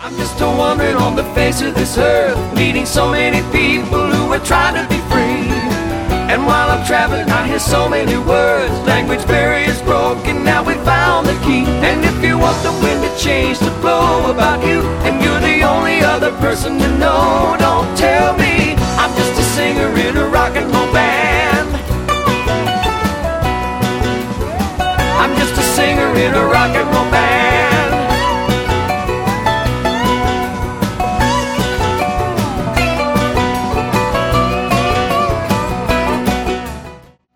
I'm just a woman on the face of this earth, meeting so many people who are trying to be free. And while I'm traveling, I hear so many words. Language barriers broken, now we found the key. And if you want the wind to change, to blow about you, and you're the only other person to know, don't tell me I'm just a singer in a rock and roll band. I'm just a singer in a rock and roll